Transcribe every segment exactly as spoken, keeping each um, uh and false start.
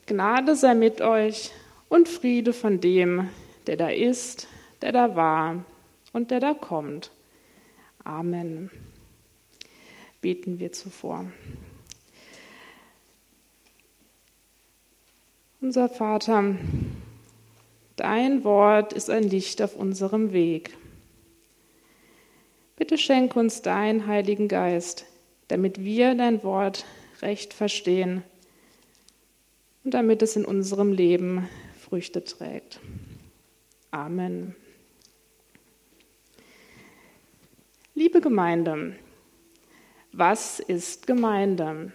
Gnade sei mit euch und Friede von dem, der da ist, der da war und der da kommt. Amen. Beten wir zuvor. Unser Vater, dein Wort ist ein Licht auf unserem Weg. Bitte schenke uns deinen Heiligen Geist, damit wir dein Wort recht verstehen und damit es in unserem Leben Früchte trägt. Amen. Liebe Gemeinde, was ist Gemeinde?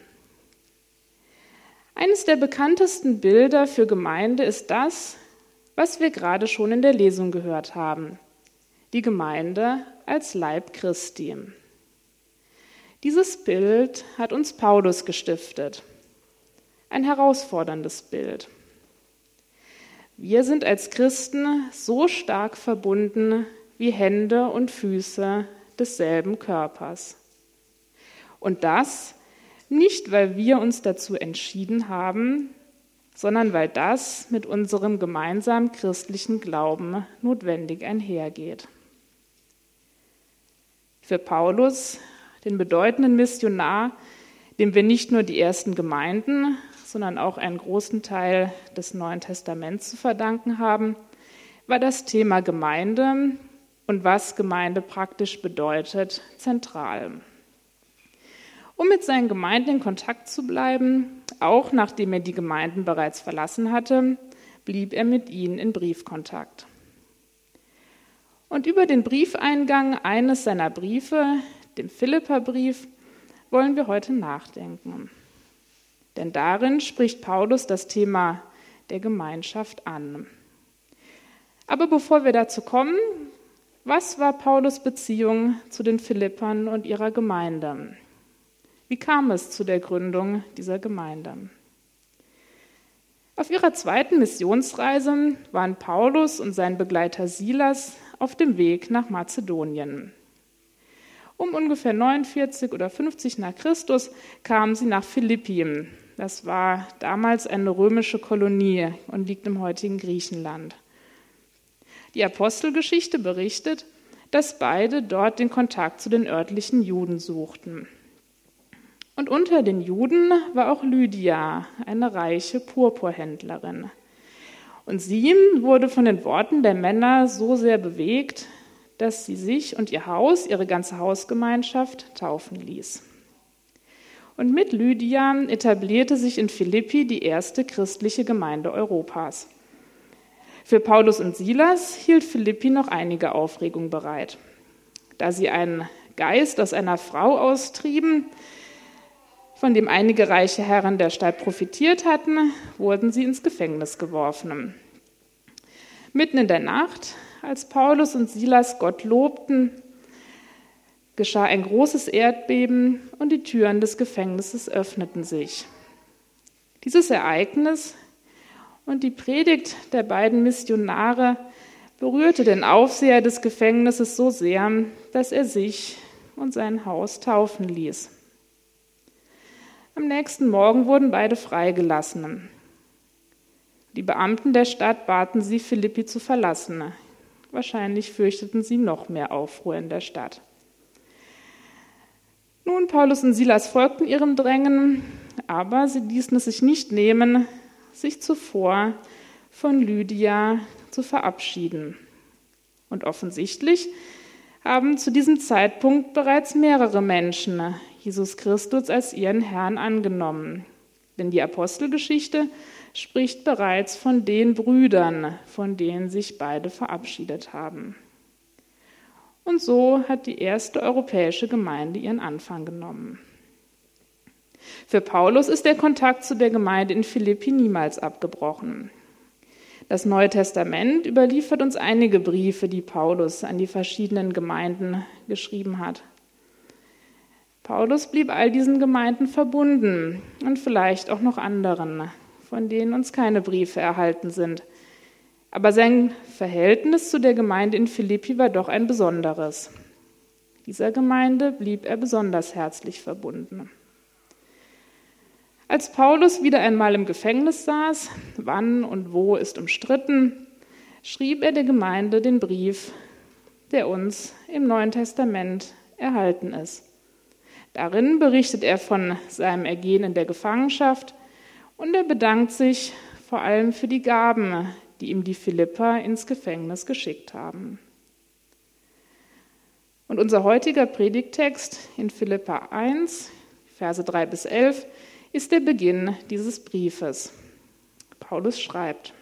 Eines der bekanntesten Bilder für Gemeinde ist das, was wir gerade schon in der Lesung gehört haben: die Gemeinde als Leib Christi. Dieses Bild hat uns Paulus gestiftet. Ein herausforderndes Bild. Wir sind als Christen so stark verbunden wie Hände und Füße desselben Körpers. Und das nicht, weil wir uns dazu entschieden haben, sondern weil das mit unserem gemeinsamen christlichen Glauben notwendig einhergeht. Für Paulus, den bedeutenden Missionar, dem wir nicht nur die ersten Gemeinden, sondern auch einen großen Teil des Neuen Testaments zu verdanken haben, war das Thema Gemeinde und was Gemeinde praktisch bedeutet, zentral. Um mit seinen Gemeinden in Kontakt zu bleiben, auch nachdem er die Gemeinden bereits verlassen hatte, blieb er mit ihnen in Briefkontakt. Und über den Briefeingang eines seiner Briefe, dem Philipperbrief, wollen wir heute nachdenken. Denn darin spricht Paulus das Thema der Gemeinschaft an. Aber bevor wir dazu kommen, was war Paulus' Beziehung zu den Philippern und ihrer Gemeinde? Wie kam es zu der Gründung dieser Gemeinde? Auf ihrer zweiten Missionsreise waren Paulus und sein Begleiter Silas auf dem Weg nach Mazedonien. Um ungefähr neunundvierzig oder fünfzig nach Christus kamen sie nach Philippi. Das war damals eine römische Kolonie und liegt im heutigen Griechenland. Die Apostelgeschichte berichtet, dass beide dort den Kontakt zu den örtlichen Juden suchten. Und unter den Juden war auch Lydia, eine reiche Purpurhändlerin. Und sie wurde von den Worten der Männer so sehr bewegt, dass sie sich und ihr Haus, ihre ganze Hausgemeinschaft, taufen ließ. Und mit Lydia etablierte sich in Philippi die erste christliche Gemeinde Europas. Für Paulus und Silas hielt Philippi noch einige Aufregung bereit. Da sie einen Geist aus einer Frau austrieben, von dem einige reiche Herren der Stadt profitiert hatten, wurden sie ins Gefängnis geworfen. Mitten in der Nacht, als Paulus und Silas Gott lobten, geschah ein großes Erdbeben und die Türen des Gefängnisses öffneten sich. Dieses Ereignis und die Predigt der beiden Missionare berührte den Aufseher des Gefängnisses so sehr, dass er sich und sein Haus taufen ließ. Am nächsten Morgen wurden beide freigelassen. Die Beamten der Stadt baten sie, Philippi zu verlassen. Wahrscheinlich fürchteten sie noch mehr Aufruhr in der Stadt. Nun, Paulus und Silas folgten ihrem Drängen, aber sie ließen es sich nicht nehmen, sich zuvor von Lydia zu verabschieden. Und offensichtlich haben zu diesem Zeitpunkt bereits mehrere Menschen Jesus Christus als ihren Herrn angenommen. Denn die Apostelgeschichte spricht bereits von den Brüdern, von denen sich beide verabschiedet haben. Und so hat die erste europäische Gemeinde ihren Anfang genommen. Für Paulus ist der Kontakt zu der Gemeinde in Philippi niemals abgebrochen. Das Neue Testament überliefert uns einige Briefe, die Paulus an die verschiedenen Gemeinden geschrieben hat. Paulus blieb all diesen Gemeinden verbunden und vielleicht auch noch anderen, von denen uns keine Briefe erhalten sind. Aber sein Verhältnis zu der Gemeinde in Philippi war doch ein besonderes. Dieser Gemeinde blieb er besonders herzlich verbunden. Als Paulus wieder einmal im Gefängnis saß, wann und wo ist umstritten, schrieb er der Gemeinde den Brief, der uns im Neuen Testament erhalten ist. Darin berichtet er von seinem Ergehen in der Gefangenschaft und er bedankt sich vor allem für die Gaben, die ihm die Philipper ins Gefängnis geschickt haben. Und unser heutiger Predigttext in Philipper eins, Verse drei bis elf, ist der Beginn dieses Briefes. Paulus schreibt: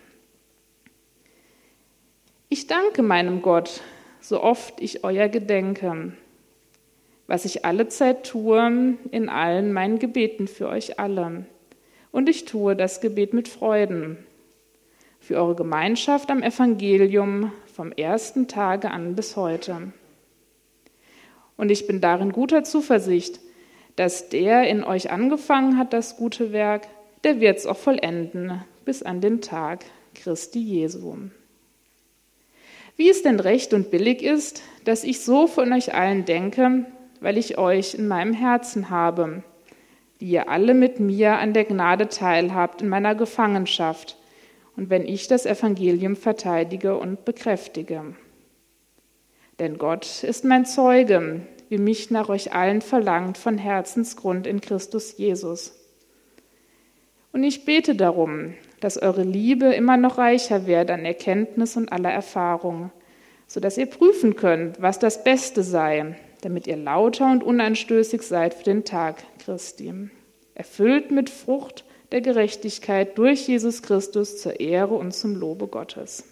Ich danke meinem Gott, so oft ich euer gedenke, was ich allezeit tue in allen meinen Gebeten für euch alle. Und ich tue das Gebet mit Freuden, für eure Gemeinschaft am Evangelium vom ersten Tage an bis heute. Und ich bin darin guter Zuversicht, dass der in euch angefangen hat, das gute Werk, der wird es auch vollenden, bis an den Tag Christi Jesu. Wie es denn recht und billig ist, dass ich so von euch allen denke, weil ich euch in meinem Herzen habe, die ihr alle mit mir an der Gnade teilhabt in meiner Gefangenschaft und wenn ich das Evangelium verteidige und bekräftige. Denn Gott ist mein Zeuge, wie mich nach euch allen verlangt von Herzensgrund in Christus Jesus. Und ich bete darum, dass eure Liebe immer noch reicher werde an Erkenntnis und aller Erfahrung, sodass ihr prüfen könnt, was das Beste sei, damit ihr lauter und unanstößig seid für den Tag Christi, erfüllt mit Frucht der Gerechtigkeit durch Jesus Christus zur Ehre und zum Lobe Gottes.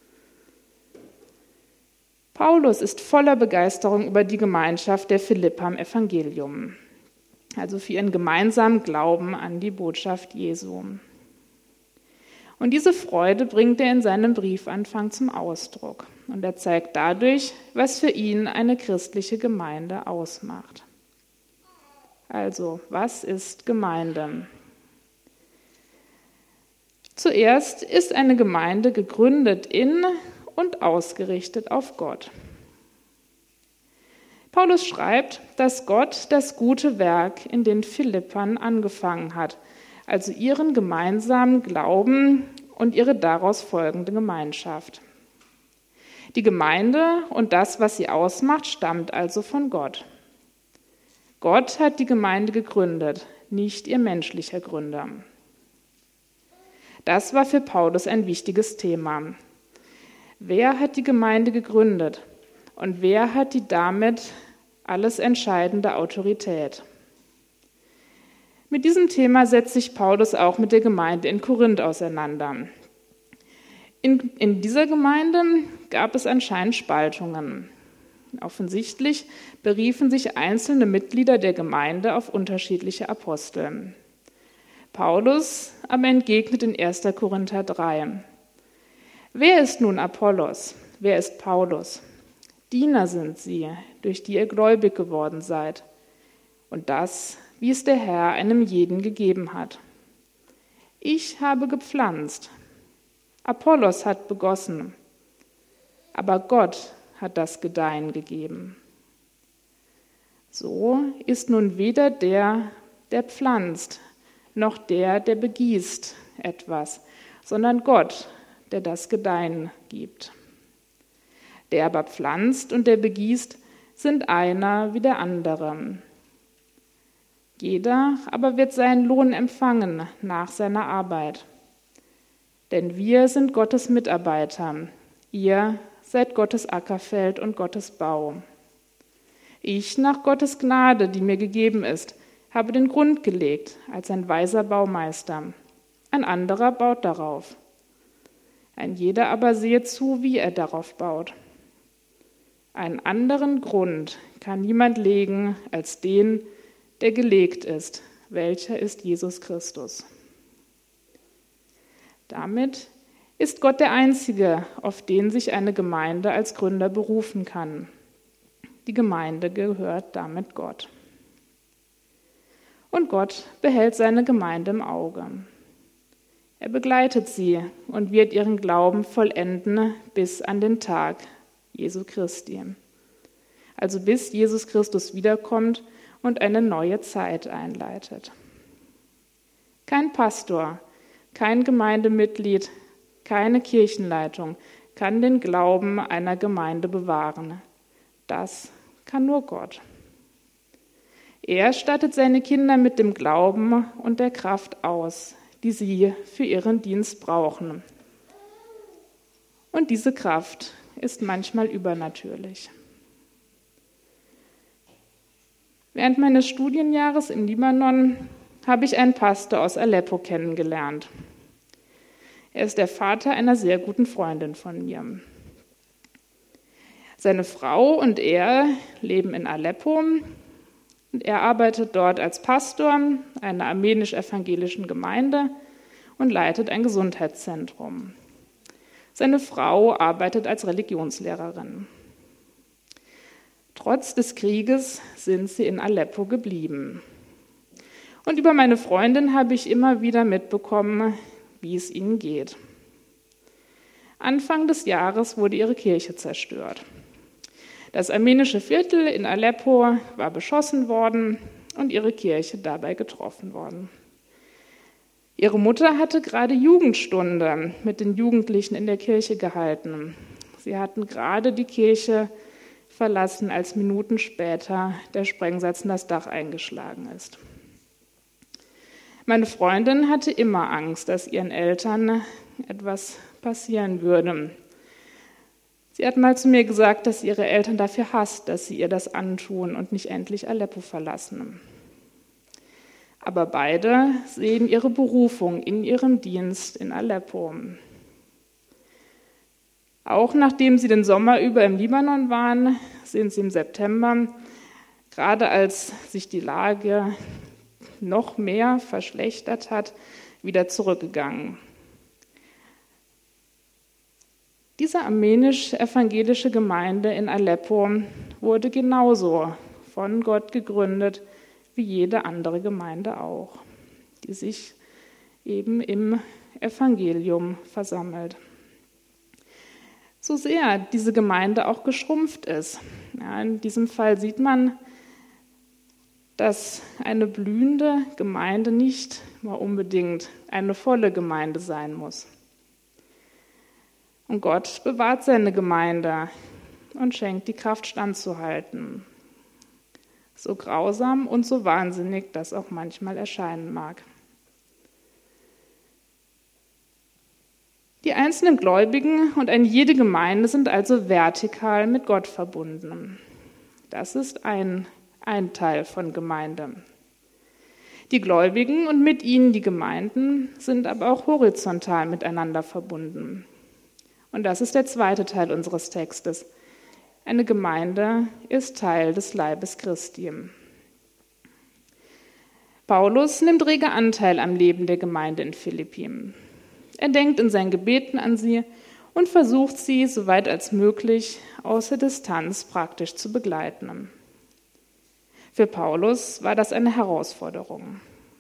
Paulus ist voller Begeisterung über die Gemeinschaft der Philipper im Evangelium, also für ihren gemeinsamen Glauben an die Botschaft Jesu. Und diese Freude bringt er in seinem Briefanfang zum Ausdruck. Und er zeigt dadurch, was für ihn eine christliche Gemeinde ausmacht. Also, was ist Gemeinde? Zuerst ist eine Gemeinde gegründet in und ausgerichtet auf Gott. Paulus schreibt, dass Gott das gute Werk in den Philippern angefangen hat, also ihren gemeinsamen Glauben und ihre daraus folgende Gemeinschaft. Die Gemeinde und das, was sie ausmacht, stammt also von Gott. Gott hat die Gemeinde gegründet, nicht ihr menschlicher Gründer. Das war für Paulus ein wichtiges Thema. Wer hat die Gemeinde gegründet und wer hat die damit alles entscheidende Autorität? Mit diesem Thema setzt sich Paulus auch mit der Gemeinde in Korinth auseinander. In, in dieser Gemeinde gab es anscheinend Spaltungen. Offensichtlich beriefen sich einzelne Mitglieder der Gemeinde auf unterschiedliche Apostel. Paulus aber entgegnet in erster Korinther drei. Wer ist nun Apollos? Wer ist Paulus? Diener sind sie, durch die ihr gläubig geworden seid. Und das, wie es der Herr einem jeden gegeben hat. Ich habe gepflanzt, Apollos hat begossen, aber Gott hat das Gedeihen gegeben. So ist nun weder der, der pflanzt, noch der, der begießt etwas, sondern Gott, der das Gedeihen gibt. Der aber pflanzt und der begießt, sind einer wie der andere. Jeder aber wird seinen Lohn empfangen nach seiner Arbeit. Denn wir sind Gottes Mitarbeiter, ihr seid Gottes Ackerfeld und Gottes Bau. Ich, nach Gottes Gnade, die mir gegeben ist, habe den Grund gelegt als ein weiser Baumeister. Ein anderer baut darauf. Ein jeder aber sehe zu, wie er darauf baut. Einen anderen Grund kann niemand legen als den, der gelegt ist, welcher ist Jesus Christus. Damit ist Gott der Einzige, auf den sich eine Gemeinde als Gründer berufen kann. Die Gemeinde gehört damit Gott. Und Gott behält seine Gemeinde im Auge. Er begleitet sie und wird ihren Glauben vollenden bis an den Tag Jesu Christi. Also bis Jesus Christus wiederkommt und eine neue Zeit einleitet. Kein Pastor, kein Gemeindemitglied, keine Kirchenleitung kann den Glauben einer Gemeinde bewahren. Das kann nur Gott. Er stattet seine Kinder mit dem Glauben und der Kraft aus, die sie für ihren Dienst brauchen. Und diese Kraft ist manchmal übernatürlich. Während meines Studienjahres im Libanon habe ich einen Pastor aus Aleppo kennengelernt. Er ist der Vater einer sehr guten Freundin von mir. Seine Frau und er leben in Aleppo und er arbeitet dort als Pastor einer armenisch-evangelischen Gemeinde und leitet ein Gesundheitszentrum. Seine Frau arbeitet als Religionslehrerin. Trotz des Krieges sind sie in Aleppo geblieben. Und über meine Freundin habe ich immer wieder mitbekommen, wie es ihnen geht. Anfang des Jahres wurde ihre Kirche zerstört. Das armenische Viertel in Aleppo war beschossen worden und ihre Kirche dabei getroffen worden. Ihre Mutter hatte gerade Jugendstunde mit den Jugendlichen in der Kirche gehalten. Sie hatten gerade die Kirche verlassen, als Minuten später der Sprengsatz in das Dach eingeschlagen ist. Meine Freundin hatte immer Angst, dass ihren Eltern etwas passieren würde. Sie hat mal zu mir gesagt, dass sie ihre Eltern dafür hasst, dass sie ihr das antun und nicht endlich Aleppo verlassen. Aber beide sehen ihre Berufung in ihrem Dienst in Aleppo. Auch nachdem sie den Sommer über im Libanon waren, sind sie im September, gerade als sich die Lage noch mehr verschlechtert hat, wieder zurückgegangen. Diese armenisch-evangelische Gemeinde in Aleppo wurde genauso von Gott gegründet wie jede andere Gemeinde auch, die sich eben im Evangelium versammelt. So sehr diese Gemeinde auch geschrumpft ist. Ja, in diesem Fall sieht man, dass eine blühende Gemeinde nicht mal unbedingt eine volle Gemeinde sein muss. Und Gott bewahrt seine Gemeinde und schenkt die Kraft, standzuhalten. So grausam und so wahnsinnig das auch manchmal erscheinen mag. Die einzelnen Gläubigen und eine jede Gemeinde sind also vertikal mit Gott verbunden. Das ist ein, ein Teil von Gemeinde. Die Gläubigen und mit ihnen die Gemeinden sind aber auch horizontal miteinander verbunden. Und das ist der zweite Teil unseres Textes. Eine Gemeinde ist Teil des Leibes Christi. Paulus nimmt rege Anteil am Leben der Gemeinde in Philippi. Er denkt in seinen Gebeten an sie und versucht sie, soweit als möglich, außer Distanz praktisch zu begleiten. Für Paulus war das eine Herausforderung.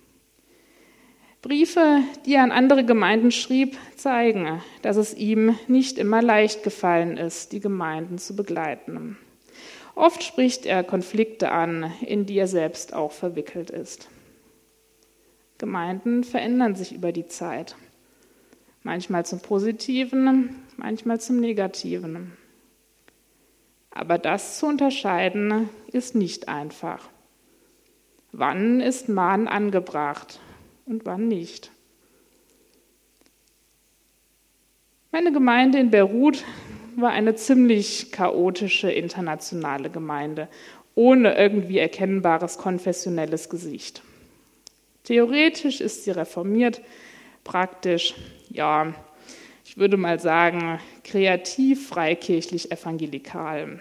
Briefe, die er an andere Gemeinden schrieb, zeigen, dass es ihm nicht immer leicht gefallen ist, die Gemeinden zu begleiten. Oft spricht er Konflikte an, in die er selbst auch verwickelt ist. Gemeinden verändern sich über die Zeit. Manchmal zum Positiven, manchmal zum Negativen. Aber das zu unterscheiden, ist nicht einfach. Wann ist Mahnen angebracht und wann nicht? Meine Gemeinde in Beirut war eine ziemlich chaotische internationale Gemeinde, ohne irgendwie erkennbares konfessionelles Gesicht. Theoretisch ist sie reformiert, praktisch, ja, ich würde mal sagen, kreativ, freikirchlich, evangelikal.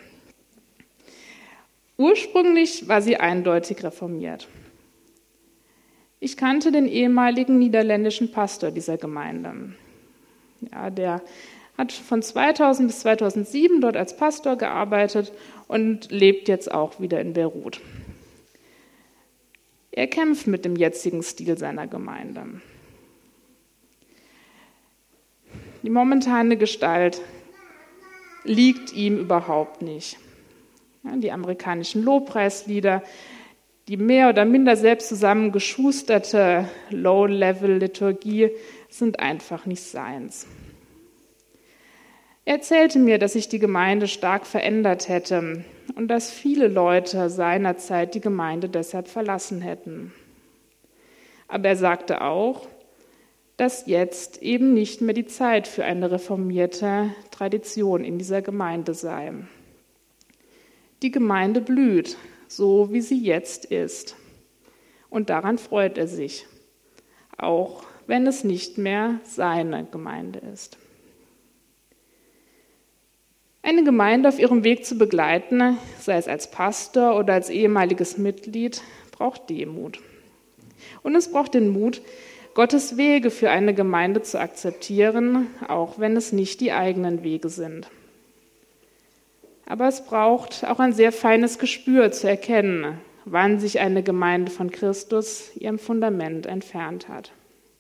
Ursprünglich war sie eindeutig reformiert. Ich kannte den ehemaligen niederländischen Pastor dieser Gemeinde. Ja, der hat von zweitausend bis zweitausendsieben dort als Pastor gearbeitet und lebt jetzt auch wieder in Beirut. Er kämpft mit dem jetzigen Stil seiner Gemeinde. Die momentane Gestalt liegt ihm überhaupt nicht. Ja, die amerikanischen Lobpreislieder, Die mehr oder minder selbst zusammengeschusterte Low-Level-Liturgie sind einfach nicht seins. Er erzählte mir, dass sich die Gemeinde stark verändert hätte und dass viele Leute seinerzeit die Gemeinde deshalb verlassen hätten. Aber er sagte auch, dass jetzt eben nicht mehr die Zeit für eine reformierte Tradition in dieser Gemeinde sei. Die Gemeinde blüht, so wie sie jetzt ist. Und daran freut er sich, auch wenn es nicht mehr seine Gemeinde ist. Eine Gemeinde auf ihrem Weg zu begleiten, sei es als Pastor oder als ehemaliges Mitglied, braucht Demut. Und es braucht den Mut, Gottes Wege für eine Gemeinde zu akzeptieren, auch wenn es nicht die eigenen Wege sind. Aber es braucht auch ein sehr feines Gespür zu erkennen, wann sich eine Gemeinde von Christus ihrem Fundament entfernt hat.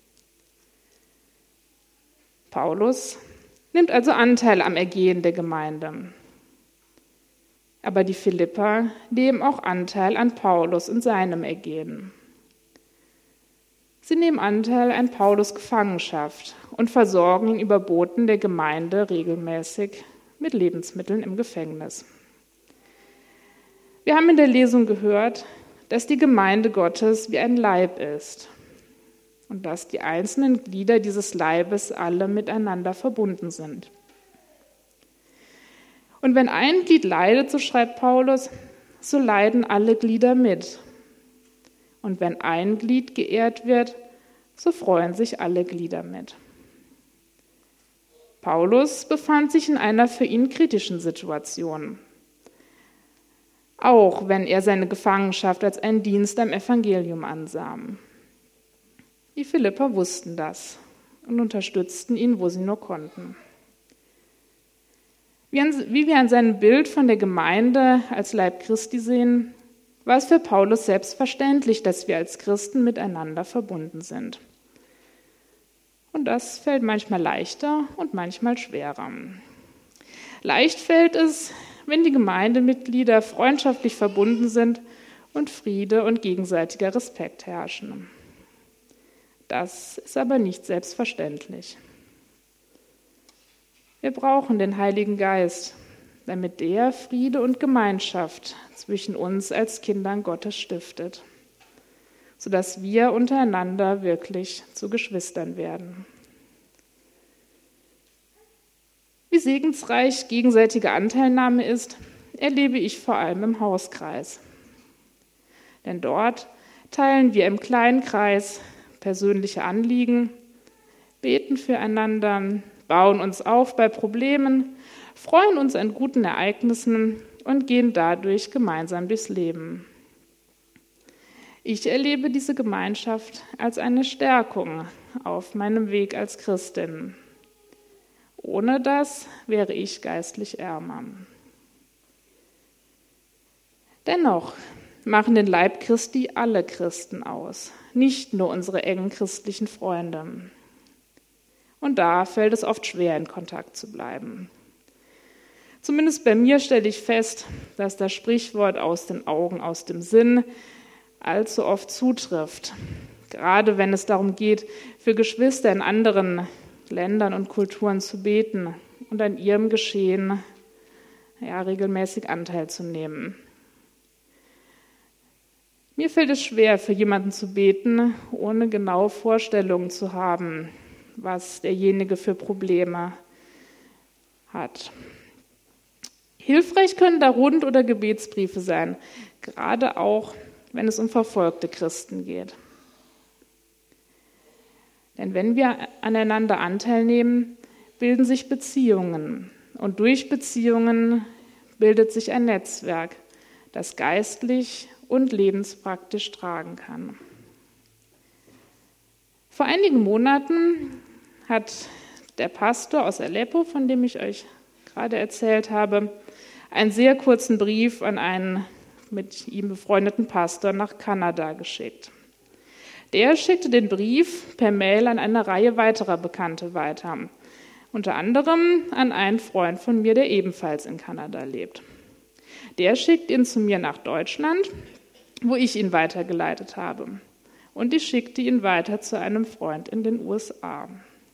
Paulus nimmt also Anteil am Ergehen der Gemeinde. Aber die Philipper nehmen auch Anteil an Paulus und seinem Ergehen. Sie nehmen Anteil an Paulus' Gefangenschaft und versorgen ihn über Boten der Gemeinde regelmäßig mit Lebensmitteln im Gefängnis. Wir haben in der Lesung gehört, dass die Gemeinde Gottes wie ein Leib ist und dass die einzelnen Glieder dieses Leibes alle miteinander verbunden sind. Und wenn ein Glied leidet, so schreibt Paulus, so leiden alle Glieder mit. Und wenn ein Glied geehrt wird, so freuen sich alle Glieder mit. Paulus befand sich in einer für ihn kritischen Situation, auch wenn er seine Gefangenschaft als einen Dienst am Evangelium ansah. Die Philipper wussten das und unterstützten ihn, wo sie nur konnten. Wie wir an seinem Bild von der Gemeinde als Leib Christi sehen, war es für Paulus selbstverständlich, dass wir als Christen miteinander verbunden sind. Und das fällt manchmal leichter und manchmal schwerer. Leicht fällt es, wenn die Gemeindemitglieder freundschaftlich verbunden sind und Friede und gegenseitiger Respekt herrschen. Das ist aber nicht selbstverständlich. Wir brauchen den Heiligen Geist, damit der Friede und Gemeinschaft zwischen uns als Kindern Gottes stiftet, sodass wir untereinander wirklich zu Geschwistern werden. Wie segensreich gegenseitige Anteilnahme ist, erlebe ich vor allem im Hauskreis. Denn dort teilen wir im kleinen Kreis persönliche Anliegen, beten füreinander, bauen uns auf bei Problemen, freuen uns an guten Ereignissen und gehen dadurch gemeinsam durchs Leben. Ich erlebe diese Gemeinschaft als eine Stärkung auf meinem Weg als Christin. Ohne das wäre ich geistlich ärmer. Dennoch machen den Leib Christi alle Christen aus, nicht nur unsere engen christlichen Freunde. Und da fällt es oft schwer, in Kontakt zu bleiben. Zumindest bei mir stelle ich fest, dass das Sprichwort aus den Augen, aus dem Sinn allzu oft zutrifft. Gerade wenn es darum geht, für Geschwister in anderen Ländern und Kulturen zu beten und an ihrem Geschehen ja, regelmäßig Anteil zu nehmen. Mir fällt es schwer, für jemanden zu beten, ohne genaue Vorstellungen zu haben, was derjenige für Probleme hat. Hilfreich können da Rund- oder Gebetsbriefe sein, gerade auch, wenn es um verfolgte Christen geht. Denn wenn wir aneinander Anteil nehmen, bilden sich Beziehungen. Und durch Beziehungen bildet sich ein Netzwerk, das geistlich und lebenspraktisch tragen kann. Vor einigen Monaten hat der Pastor aus Aleppo, von dem ich euch gerade erzählt habe, einen sehr kurzen Brief an einen mit ihm befreundeten Pastor nach Kanada geschickt. Der schickte den Brief per Mail an eine Reihe weiterer Bekannte weiter, unter anderem an einen Freund von mir, der ebenfalls in Kanada lebt. Der schickt ihn zu mir nach Deutschland wo ich ihn weitergeleitet habe. Und ich schickte ihn weiter zu einem Freund in den U S A.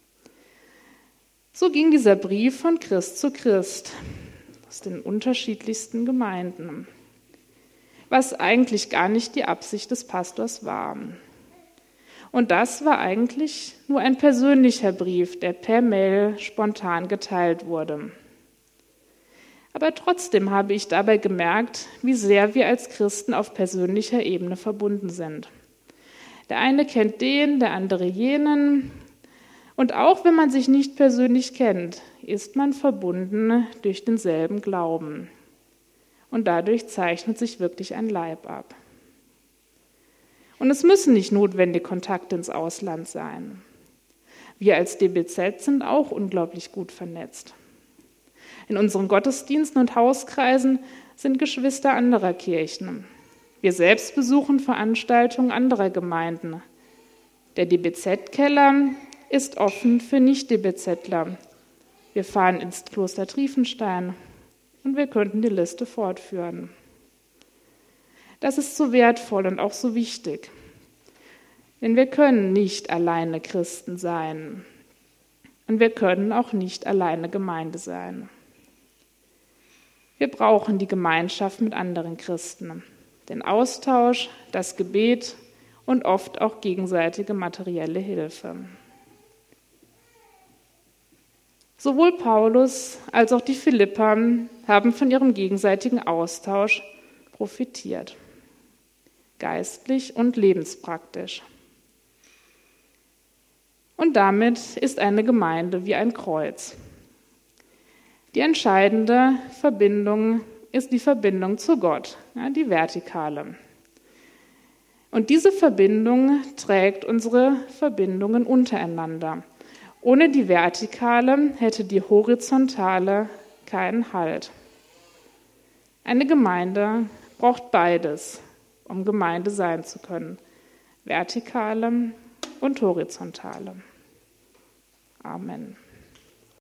So ging dieser Brief von Christ zu Christ aus den unterschiedlichsten Gemeinden, was eigentlich gar nicht die Absicht des Pastors war. Und das war eigentlich nur ein persönlicher Brief, der per Mail spontan geteilt wurde. Aber trotzdem habe ich dabei gemerkt, wie sehr wir als Christen auf persönlicher Ebene verbunden sind. Der eine kennt den, der andere jenen. Und auch wenn man sich nicht persönlich kennt, ist man verbunden durch denselben Glauben. Und dadurch zeichnet sich wirklich ein Leib ab. Und es müssen nicht notwendig Kontakte ins Ausland sein. Wir als D B Z sind auch unglaublich gut vernetzt. In unseren Gottesdiensten und Hauskreisen sind Geschwister anderer Kirchen. Wir selbst besuchen Veranstaltungen anderer Gemeinden. Der D B Z-Keller ist offen für Nicht-D B Z-ler. Wir fahren ins Kloster Triefenstein und wir könnten die Liste fortführen. Das ist so wertvoll und auch so wichtig. Denn wir können nicht alleine Christen sein. Und wir können auch nicht alleine Gemeinde sein. Wir brauchen die Gemeinschaft mit anderen Christen, den Austausch, das Gebet und oft auch gegenseitige materielle Hilfe. Sowohl Paulus als auch die Philipper haben von ihrem gegenseitigen Austausch profitiert. Geistlich und lebenspraktisch. Und damit ist eine Gemeinde wie ein Kreuz. Die entscheidende Verbindung ist die Verbindung zu Gott, ja, die vertikale. Und diese Verbindung trägt unsere Verbindungen untereinander. Ohne die vertikale hätte die horizontale keinen Halt. Eine Gemeinde braucht beides, um Gemeinde sein zu können. Vertikale und horizontale. Amen.